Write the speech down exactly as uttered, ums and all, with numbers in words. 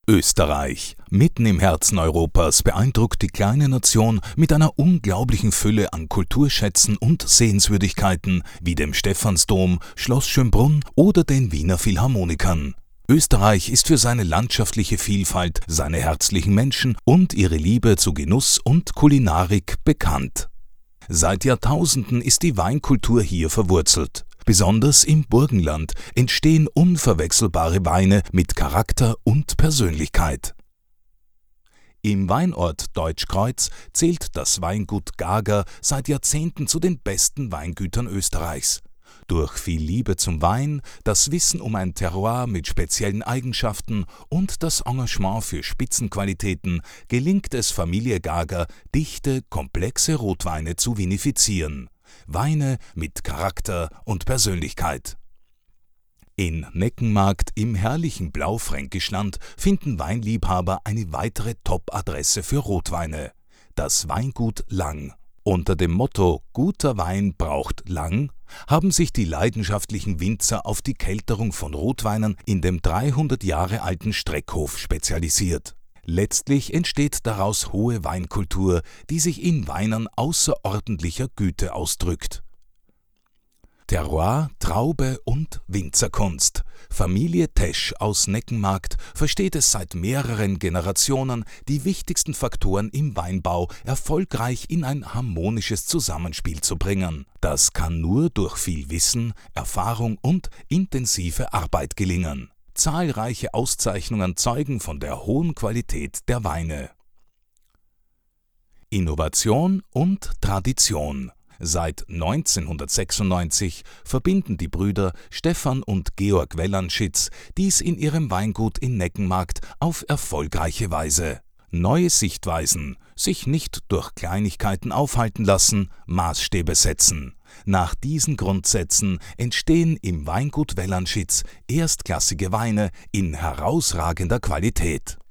Österreich, mitten im Herzen Europas, beeindruckt die kleine Nation mit einer unglaublichen Fülle an Kulturschätzen und Sehenswürdigkeiten wie dem Stephansdom, Schloss Schönbrunn oder den Wiener Philharmonikern. Österreich ist für seine landschaftliche Vielfalt, seine herzlichen Menschen und ihre Liebe zu Genuss und Kulinarik bekannt. Seit Jahrtausenden ist die Weinkultur hier verwurzelt. Besonders im Burgenland entstehen unverwechselbare Weine mit Charakter und Persönlichkeit. Im Weinort Deutschkreuz zählt das Weingut Gager seit Jahrzehnten zu den besten Weingütern Österreichs. Durch viel Liebe zum Wein, das Wissen um ein Terroir mit speziellen Eigenschaften und das Engagement für Spitzenqualitäten gelingt es Familie Gager, dichte, komplexe Rotweine zu vinifizieren. Weine mit Charakter und Persönlichkeit. In Neckenmarkt im herrlichen Blaufränkischland finden Weinliebhaber eine weitere Top-Adresse für Rotweine: das Weingut Lang. Unter dem Motto »Guter Wein braucht lang« haben sich die leidenschaftlichen Winzer auf die Kelterung von Rotweinen in dem dreihundert Jahre alten Streckhof spezialisiert. Letztlich entsteht daraus hohe Weinkultur, die sich in Weinen außerordentlicher Güte ausdrückt. Terroir, Traube und Winzerkunst. Familie Tesch aus Neckenmarkt versteht es seit mehreren Generationen, die wichtigsten Faktoren im Weinbau erfolgreich in ein harmonisches Zusammenspiel zu bringen. Das kann nur durch viel Wissen, Erfahrung und intensive Arbeit gelingen. Zahlreiche Auszeichnungen zeugen von der hohen Qualität der Weine. Innovation und Tradition. Seit neunzehnhundertsechsundneunzig verbinden die Brüder Stefan und Georg Wellanschitz dies in ihrem Weingut in Neckenmarkt auf erfolgreiche Weise. Neue Sichtweisen, sich nicht durch Kleinigkeiten aufhalten lassen, Maßstäbe setzen. Nach diesen Grundsätzen entstehen im Weingut Wellanschitz erstklassige Weine in herausragender Qualität.